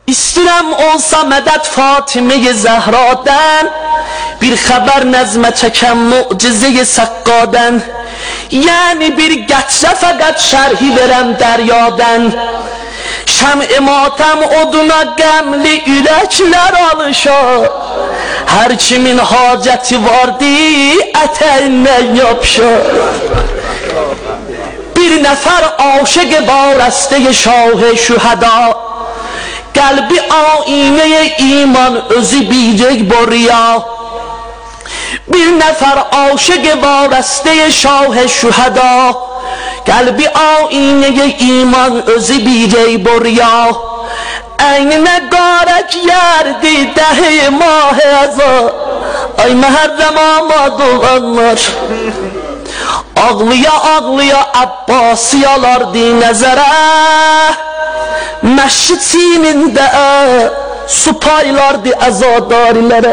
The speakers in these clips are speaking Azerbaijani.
İstəyirəm olsa mədəd Fatimə-i Zəhradən, bir xəbər nəzmə çəkəm mucize-i Səqqadən. Yəni bir qətrə fəqət şərhi verəm dəryadən. Şəm-i matəm oduna qəmli ürəklər alışar, hər kimin hacəti vardı ətəyindən yapışar. Bir nəfər aşıq varəstə şah şühəda, qəlbi aynə iman özü bilik borya. Bir nəfər aşıq varəstə şah şühəda, qəlbi aynə iman özü bilik borya. Əyninə qarək yerdi dəhi mah əzar, ay məhərrəm amad olanlar. Ağlıya ağlıya Abbasiyalardı nəzərə, məşid çiynində su paylardı əzadarilərə.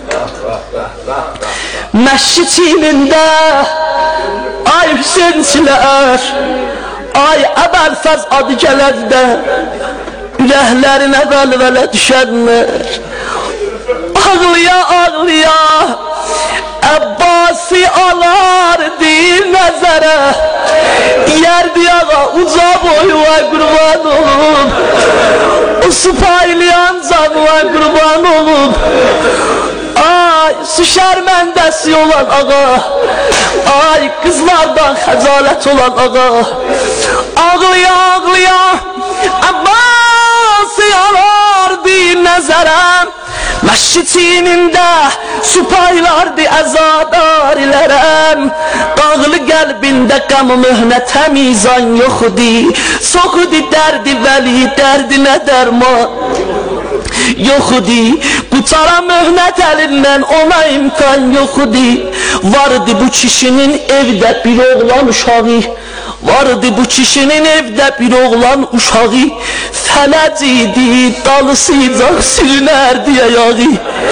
Məşid çiynində ay Hüseynçilər, ay Əbəlfəz adı gələndə ürəklərinə vəlvələ düşənlər. Ağlıya ağlıya Əbbasi alardı nəzərə, yerdi ağa uca boyu ay qurban olub, o su paylayan canı ay qurban olub. Ay su şərməndəsi olan ağa, ay qızlardan xəcalət olan ağa. Ağlıya ağlıya Əbbasi alardı nəzərəm, məşid çiynində su paylardı əzadarilərəm. Dağlı qəlbində qəm möhnət həmizan yoxdi, soxdi dərdi vəli dərdinə dərman yoxdi. Qutara möhnət əlindən ona imkan yoxdi. Vardı bu kişinin evdə bir oğlan uşağı, vardı bu kişinin evdə bir oğlan uşağı. Fələc idi, dalısıyacaq sürünərdi ayağı.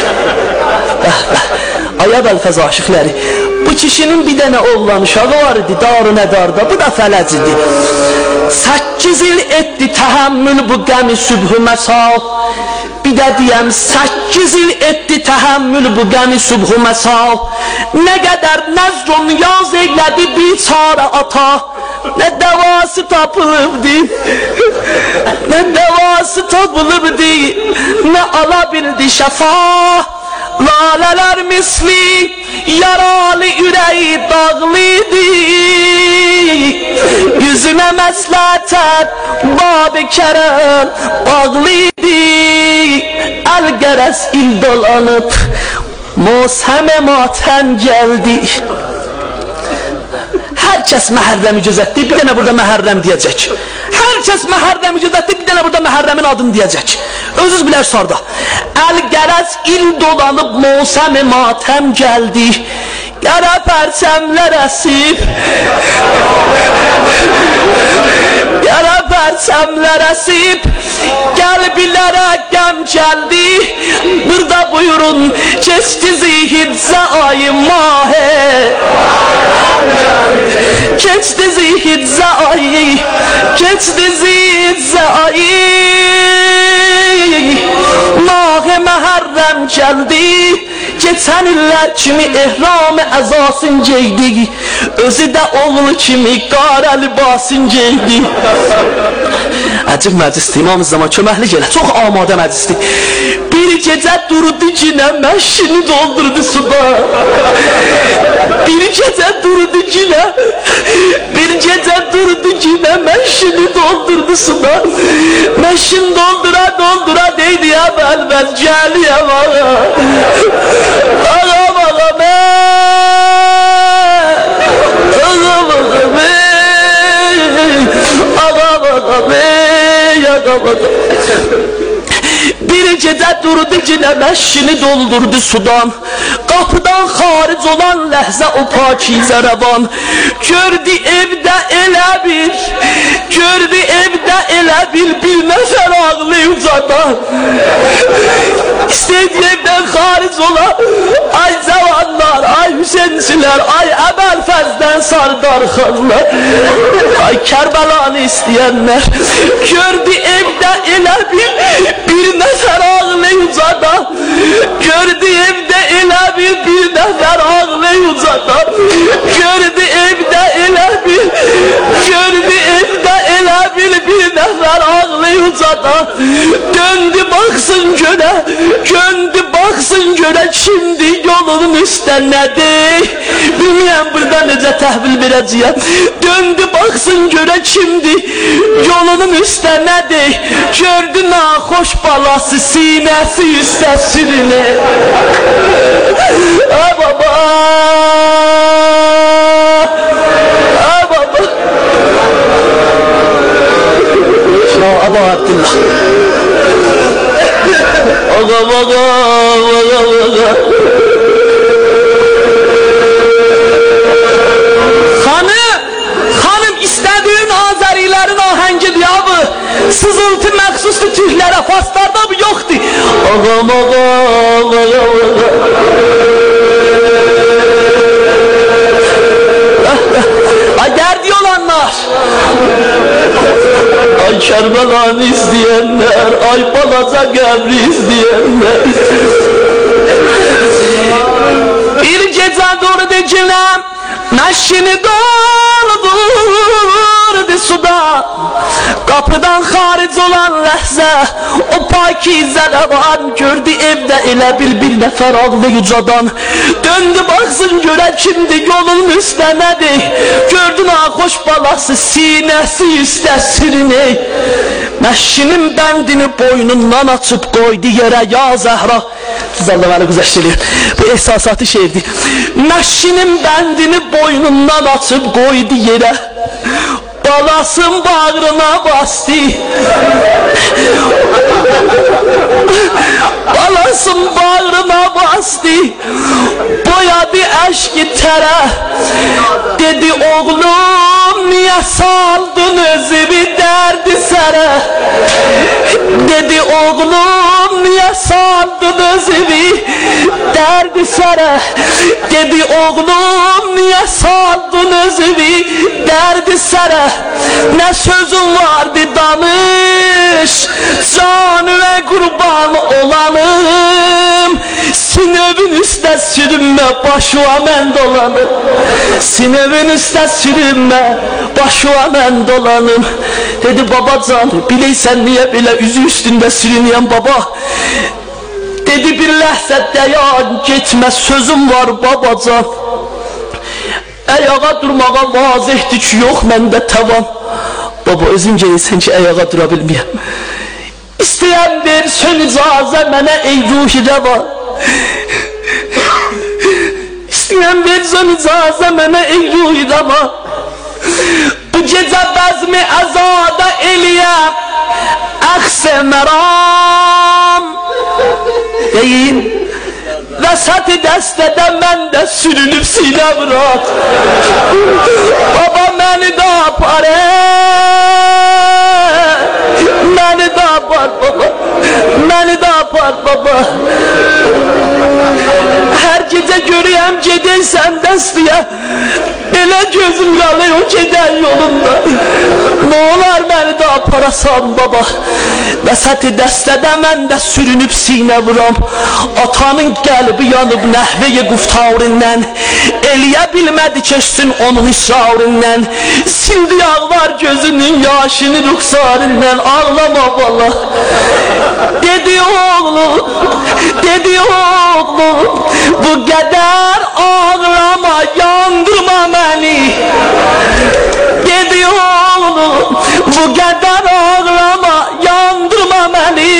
Ay Əbəlfəz aşıqləri, bu kişinin bir dənə oğlan uşağı var idi Darü-Nədarda, bu da fələc idi. 8 il etdi təhəmmül bu qəmi sübhü məsal. Bir də deyəm 8 il etdi təhəmmül bu qəmi sübhü məsal. Nə qədər nəzrun yaz eylədi biçarə ata, nə dəvası tapılıbdı, nə dəvası tapılıbdı, nə ala bildi şəfa. Lalələr misli yaralı ürəyi dağlıydı, yüzünə məsləhətən bab-ı kərəm bağlıydı. Əl qərəz il dolanıb mosəm-i matəm gəldi. Hər kəs məhərrəmi gözətdi, bir dənə burada məhərrəm deyəcək. Hər kəs məhərrəmi gözətdi, bir dənə burada məhərrəmin adını deyəcək. Özünüz bilər sarda. Əl qərəz il dolanıb mosəm-i matəm gəldi. Qərə pərçəmlər əsib, qərə pərçəmlər əsib, qəlbilərə qəm gəldi. Burada buyurun keçdi zihicə ayı mahə, keçdi zihicə ayı, keçdi zihicə ayı. Mahə məhərrəm gəldi, geçən illər kimi ehram-ı əzasın geydi, özü də oğlu kimi qara libasın geydi. Əcib məclisdir, İmam-ı Zaman köməkli gələ, çox amadə məclisdir. Bir gecə durdu günə məşini doldurdu suda, bir gecə durdu günə, bir gecə durdu günə məşini doldurdu suda. Məşin doldura doldura deydi ya Əbəlfəz gəliyəm ağa, ağam ağam ağam ağam ağam ağam ağam ağam. Bir gecə durdu günə məşini doldurdu sudan, qapıdan xaric olan ləhzə o pakizə rəvan. Gördü evdə elə bir, gördü evdə elə bir nəfər ağlı ucadan. İstəydi evdən xaric ola, ay cavanlar, ay Hüseynçilər, ay Əbəlfəzdən Sardar xanlar, ay Kərbəlanı istəyənlər, gördü evdə elə bir nəfər ağlayıcada, gördü evdə elə bir nəfər ağlayıcada, gördü evdə elə bir nəfər ağlayıcada, döndü baxsın görə kimdi yolunun üstə nədir? Bilməyəm burada necə təhvil verəcəyəm. Döndü baxsın görə kimdi yolunun üstə nədir? Gördü naxoş balası sinəsi üstə sürünür. Ay baba, ay baba. Ya Abu Abdullah, ağa. Hanım istediğin Azerilerin ahengidir abi. Sızıltı məxsusdur Türklərə, Farslarda bu yoxdur. Ağam. Ay derdi olanlar, ay Kərbəlanı izleyenler, ay balaca qəbri izleyenler. Bir gecə doğru dəciləm, məşini doldurdu suda. Kapıdan xaric olan ləhzə, o pakizə rəvan gördü evdə elə bir nəfər ağlayıcadan. Döndü baxsın görə kimdi yolun üstə nədir? Gördü naxoş balası sinəsi üstə sürünür. Məşinin bəndini boynundan açıb qoydu yerə, ya Zəhra. Allah məni güzəşdirir. Bu ehsasatı şeirdir. Məşinin bəndini boynundan açıb qoydu yerə, balasın bağrına bastı. Balasın bağrına bastı. Boyadı eşki tere. Dedi oğlum niye saldın özümü derdi sere. Dedi oğlum niye saldın özümü derdi sere. Dedi oğlum niye saldın özümü derdi sere. Ne sözün vardı danış, canı ve kurban olanım. Sinevin üstə sürünmə, başıma mən dolanım. Sinevin üstə sürünmə, başıma mən dolanım. Dedi babacan, bileysən niye belə üzü üstündə sürünüyəm baba. Dedi bir ləhzə dayan, getmə sözüm var babacan. Ayağa durmağa vazihdir ki, yox məndə tavan. Baba özün gelirsən ki, ayağa dura bilməyəm. İstəyən versin icazə mənə ey ruhi rəva. İstəyən versin icazə mənə ey ruhi rəva. Bu gecə bəzmi əzada eləyəm, əxs-i məram. Deyin, vəsat-ı dəstədə mən də sürünüb sinə bırak. Baba məni də apar, məni də apar baba, məni də apar baba. Hər gecə görəyəm gedirsən dəstəyə, belə gözüm qalır o gedən yolunda. Nə olar məni də aparasan baba. Vəsat-ı dəstədə mən də sürünüb sinə vuram. Atanın qəlbi yanıb nəhvəyə quftarından, eləyə bilmədi keçsin onun israrından. Sildi ağlar gözünün yaşını ruxsarından. Ağlama bala. Dedi oğlum, dedi oğlum, bu qədər ağlama, yandırma məni. Dedi oğlum, bu qədər ağlama, yandırma məni.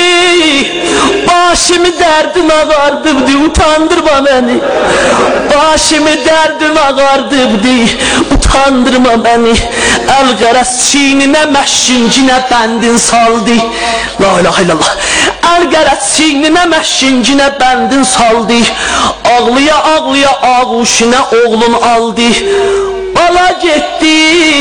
Başımı dərdin ağardıbdı, utandırma məni. Başımı dərdin ağardıbdı, utandırma məni. Əl qərəz çininə məşşincinə bəndin saldı. La ilahe illallah. Əl qərəz çininə məşşincinə bəndin saldı. Ağlıya ağlıya ağuşuna oğlun aldı. Bala getdi.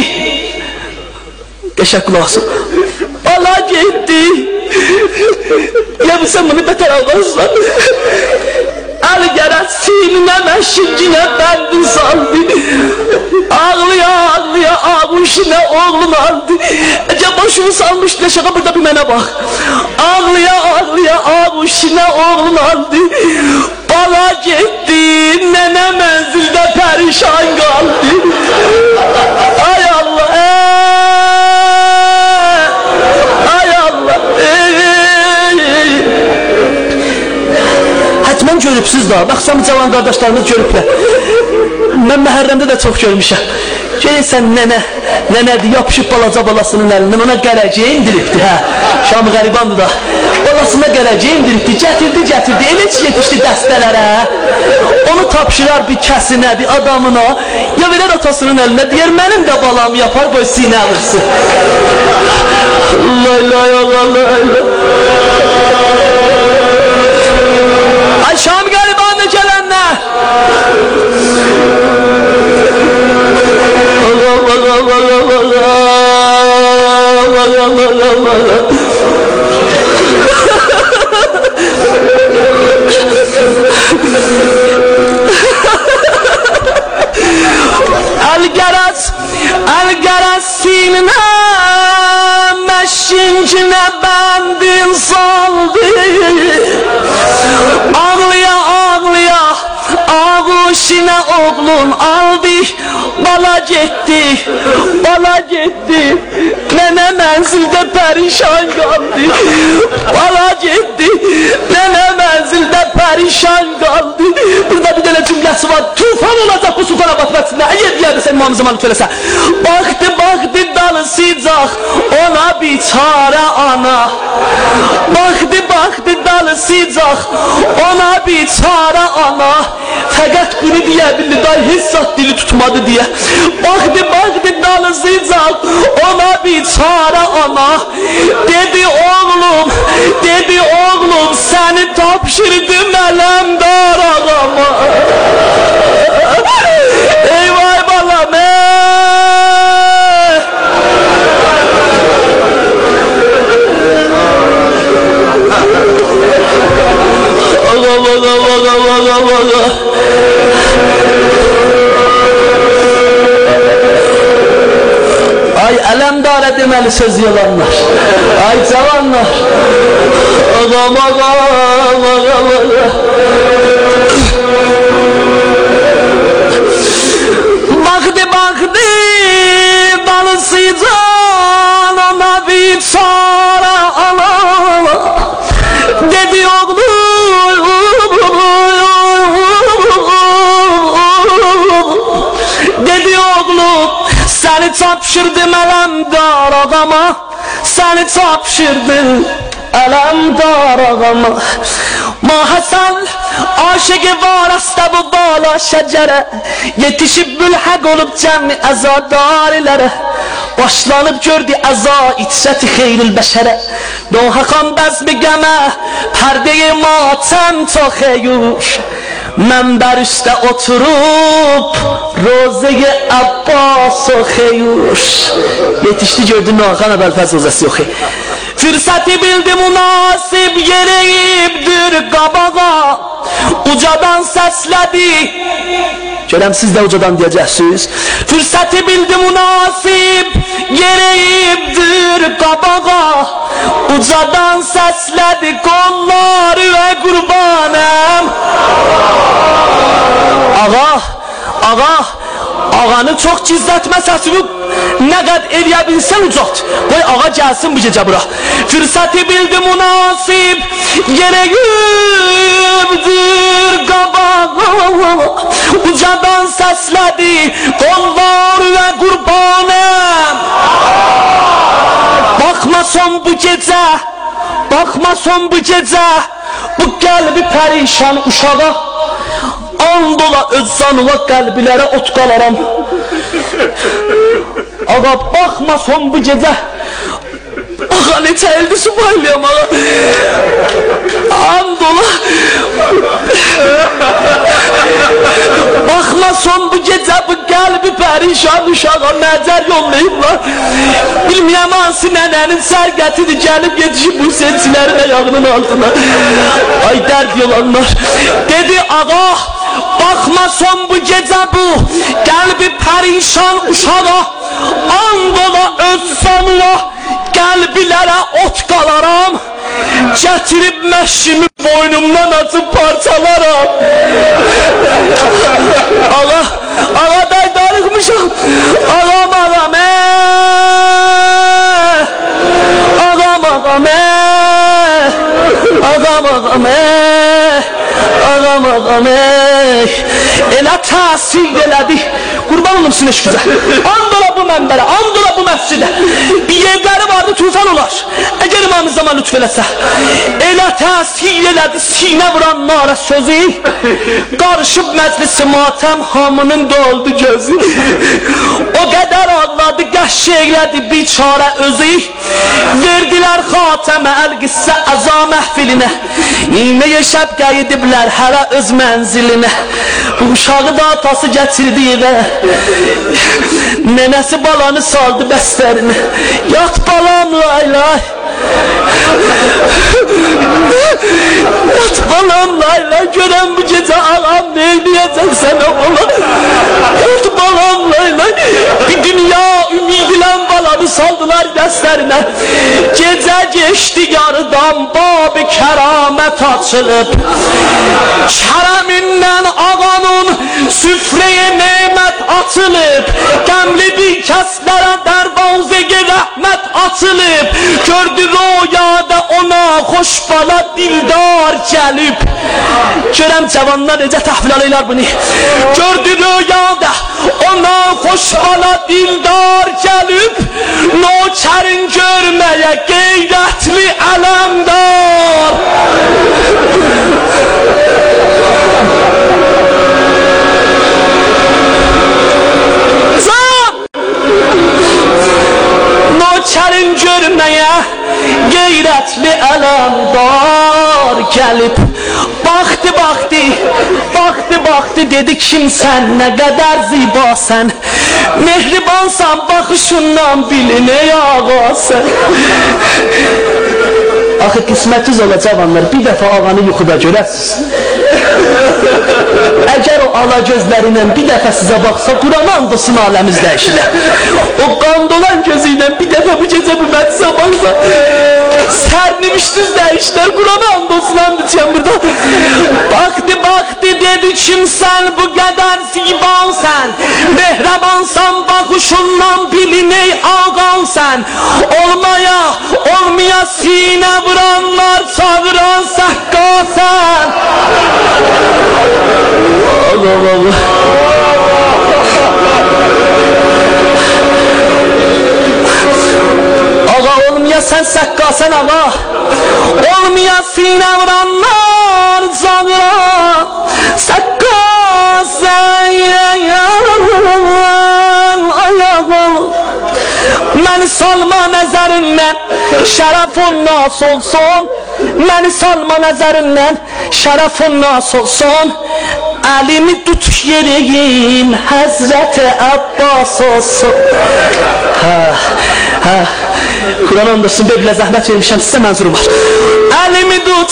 Qəşək qulaq asın. Bala getdi. Ya bu sen bunu beter ağlarsan. Ali gərək sininə məşikinə bəndi saldı. Ağlıya ağlıya ağuşinə oğlun aldı. Əcə başını salmış leşağa burada bir mənə bax. Ağlıya ağlıya ağuşinə oğlun aldı. Bala getdi, nənə mənzildə pərişan qaldı. Ay Allah, ay Allah. Hətmən görübsüz da, baxsam cavan qardaşlarımız görüblər. Mən Məhərrəmdə də çox görmüşəm. Görürsən nənədir, yapışıb balaca balasının əlindən, ona gələcəyi indiribdi, hə. Şam qəribandır da. Balasına gələcəyi indiribdi, gətirdi, elə yetişdi dəstələrə. Onu tapşırar bir kəsinə, bir adamına, ya verər atasının əlinə, deyər, mənim də balam yapar, qoy sinə alırsın. Allah. Ay Şam qəribandır gələnlər. Elgəraz sininə məşincinə bəndin saldı. Ağlıya ağlıya ağuşinə oğlun aldı. Bala getdi, nənə mənzildə pərişan qaldı. Bala getdi, nənə mənzildə pərişan qaldı. Burada bir dənə cümləsi var, tufan olacaq bu Sultanabad mətnində. Əgər deyərdə sən İmam Zamanı söyləsə. Baxdı dalısıcaq ona biçarə ana. Baxdı dalısıcaq ona biçarə ana. Fəqət bunu deyə bildi, day hissat dili tutmadı deyə. Baxdı dalısıcaq ona biçarə ana. Dedi oğlum səni tapşırdım Ələmdar ağama. Ey vay balam, ay Ələmdara deməli söz yalanlar. Ay cavanlar. Ağam. Baxdı dalısıcan ona bir çara ala. Dedi oğlum səni tapşırdım Ələmdar ağama. Səni tapşırdım Ələmdar ağama. Mahəsən aşıqı var asta bu bala şəcərə. Yetişib mülhəq olub cəmi əzadarilərə. Başlanıb gördü əza içsəti xeyril bəşərə. Nohəqan bəzmi qəmə pərdeyi matəm toxeyur. Mənbər üstə oturub Roze-i Abbas oxuyur. Yetişdi gördü Nohəqan əbəlfəz rozası oxuyur. Fürsəti bildi münasib yeriyibdir qabağa. Ucadan səslədi. Görəm siz də ucadan deyəcəksiniz. Fürsəti bildi münasib yeriyibdir qabağa. Ucadan səslədi qolları və qurbanəm. Ağanı çox gizlətmə səsini nə qəd eləyə bilsən ucalt. Qoy ağa gəlsin bu gecə bura. Fürsəti bildi münasib yeriyibdir qabağa. Ucadan səslədi qollar və qurbanəm. Baxmason bu gecə bu qəlbi pərişan uşağa. Andola öz canıva qəlbilərə ot qalaram. Ağa baxmason bu gecə. Ağa necə eldi subaylıyam ağa. Andola bakma son bu gece bu kalbi perişan uşağa nəzər yollayıblar. Bilməyəm hansı nənənin sərgətidir gəlib yetişib bu seçilərin ayağının altına. Ay dərd yolanlar. Dedi ağa bakma son bu gece bu kalbi perişan uşağa Andola öz sonuna qəlbilərə ot qalaram. Gətirib məşrimi boynumdan açıb parçalaram. Ağa daydarıqmışam. Ağam elə təsir elədi. Qurban olumsun eşküzə. Andola bu mənbələ, andola bu məscidə. Bir yerləri vardı tufan olar. Əgər imamı zaman lütf eləsə. Elə təsir elədi sinə vuran nara sözü. Qarışıb məclisi matəm hamının doldu gözü. O qədər ağladı qəşş eylədi biçarə özü. Verdilər xatəmə əl-qissə əza məhfilinə. İynəyə şəbqə ediblər hələ öz mənzilinə. Bu uşağı da atası gətirdi evə. Nənəsi balanı saldı bəstərinə. Yat balam lay lay. Yat balam lay lay. Görən bu gecə ağam ne eləyəcək sənə oğlan. Yat balam lay lay. Bir dünya ümidilən balanı saldılar bəstərinə. Gecə geçdi yarıdan bab-ı kəramət açılıb. Kərəmindən ağanın süfreye nemət açılıb. Qəmli bir kəslərə dərvazə-i rəhmət açılıb. Gördü rüyada ona xoş bala dildar gəlib. Görəm cavanlar necə təhvil alırlar bunu. Gördü rüyada ona xoş bala dildar gəlib. Nökərin görməyə qeyrətli ələmdar. Nökərin görməyə qeyrətli ələmdar gəlib. Baxdı dedi kimsən nə qədər zibasən. Mehribansan baxışından bilin ey ağasən. Axı qismətiz olacaq anlar bir dəfə ağanı yuxuda görəsiz. Əgər o ala gözlərinlə bir dəfə sizə baxsa Quran andolsun aləmiz dəyişilər. O qandolan gözüyle bir dəfə bu gecə bu məclisə baxsa sərnimişsiz dəyişlər. Quran andolsun andolsun burada. Baxdı dedi kimsən bu qədər zibansən. Mehrabansan baxışından bilin ey ağansən. Olmaya sinə vuranlar çağıran səhqasən. Allah. Ağa olmaya sen səhqasən ağa. Olmaya sinə vuranlar çağıran səhqasən. Məni salma nəzərindən şərəfun nas olsun. Məni salma nəzərindən şərəfun nas olsun. Əlimi tut yeriyim Həzrət-i Abbas olsun. Quran andolsun belə zəhmət vermişəm sizə mənzuru var. Əlimi tut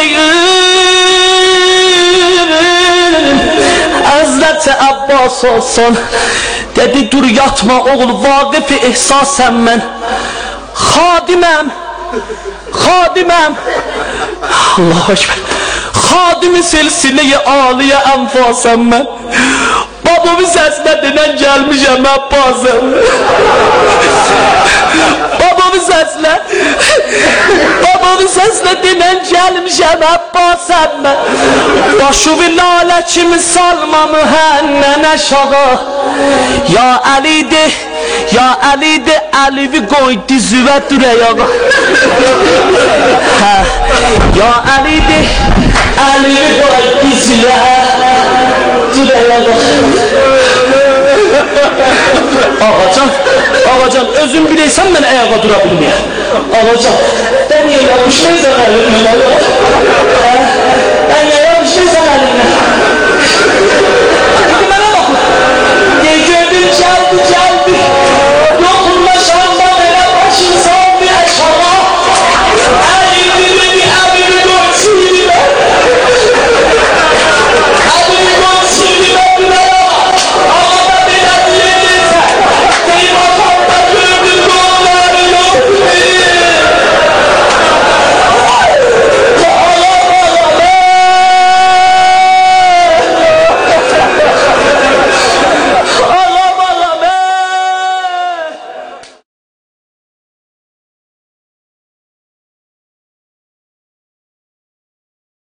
yeriyim Həzrət-i Abbas olsun. Dedi dur yatma oğul vaqif-i ihsasən mən. Xadiməm. Allahu Ekber. Xadimi silsilə-i aliyə ənfasəm mən. Babamın səsinə dinən gəlmişəm Abbasəm. Babamın səsinə dinən gəlmişəm Abbasəm mən. Başı bir lalə kimi salma mühənnən aşağı. Ya Əlidir, Əlivi qoy dizüvə dürəyağa. Ya Əlidir, Əlivi qoy dizüvə dürəyağa. Ağacan, özün bilirsən mən ayağa dura bilməyəm. Ağacan. Daniel yapışmaysa